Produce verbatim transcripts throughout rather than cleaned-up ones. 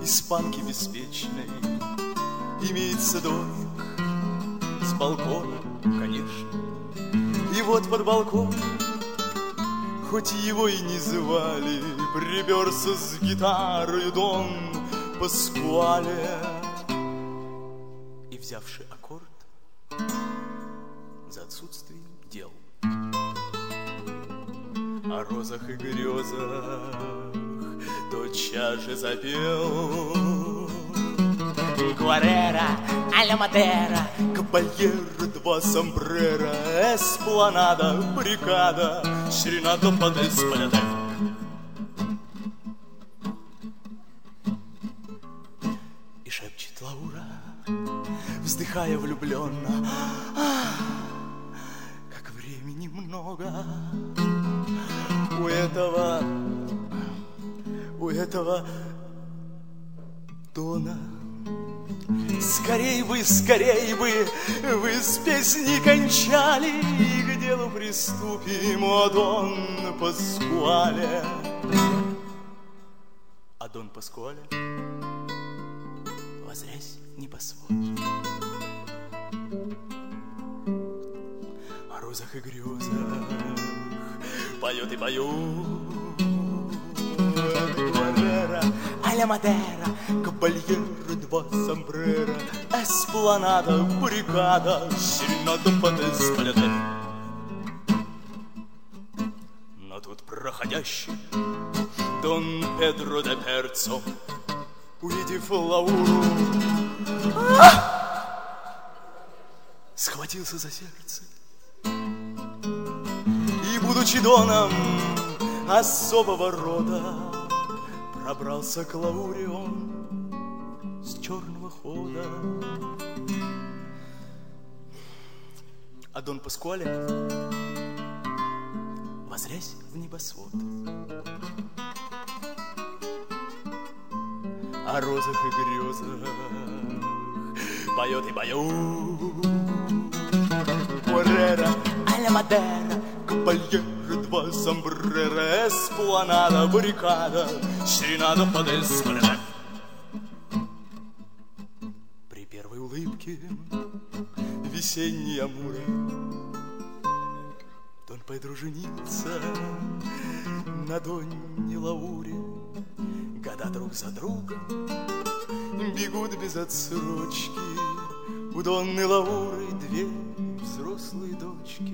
испанки беспечной имеется домик с балконом, конечно. И вот под балкон, хоть его и не звали, приперся с гитарой Дон Паскуале. И, взявши аккорд, за отсутствием дел о розах и грезах тотчас же запел. Гуарера, а-ля Мадера, кабальер, два сомбрера, эспланада, баррикада, серенада под эспаляде. И шепчет Лаура, вздыхая влюбленно: как времени много у этого, у этого Дона. Скорей бы, скорей бы, вы с песней кончали, и к делу приступим, о Дон Паскуале. А Дон Паскуале, воззрясь в небосвод, о розах и грезах поет и поет. Гуарера, а-ля Мадера, кабальер, два сомбрера, эспланада, баррикада, серенада под эспаляде. Но тут проходящий Дон Педро де Перцо, увидев Лауру, схватился за сердце. И, будучи доном особого рода, пробрался к Лауре он с черного хода. А Дон Паскуале, воззрясь в небосвод, о розах и грезах поет и поет. Гуарера, а-ля Мадера, кабальер, два сомбрера, эспланада, баррикада, серенада под эспаляде. При первой улыбке весенней амуры Дон Педро женился на Донне Лауре. Года друг за другом бегут без отсрочки. У Донны Лауры две взрослые дочки.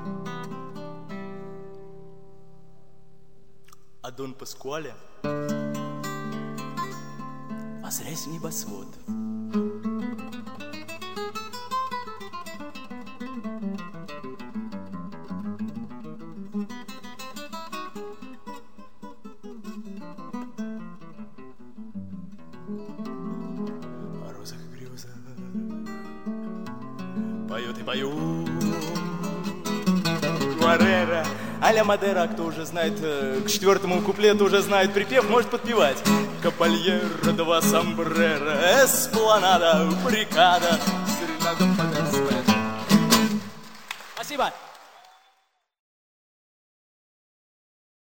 А Дон Паскуале, воззрясь в небосвод, о розах и грезах поет и поет. Гуарера, а-ля Мадера, кто уже знает, к четвертому куплету уже знает припев, может подпевать. Кабальер, два сомбрера, эспланада, баррикада, серенада под эспаляде. Спасибо.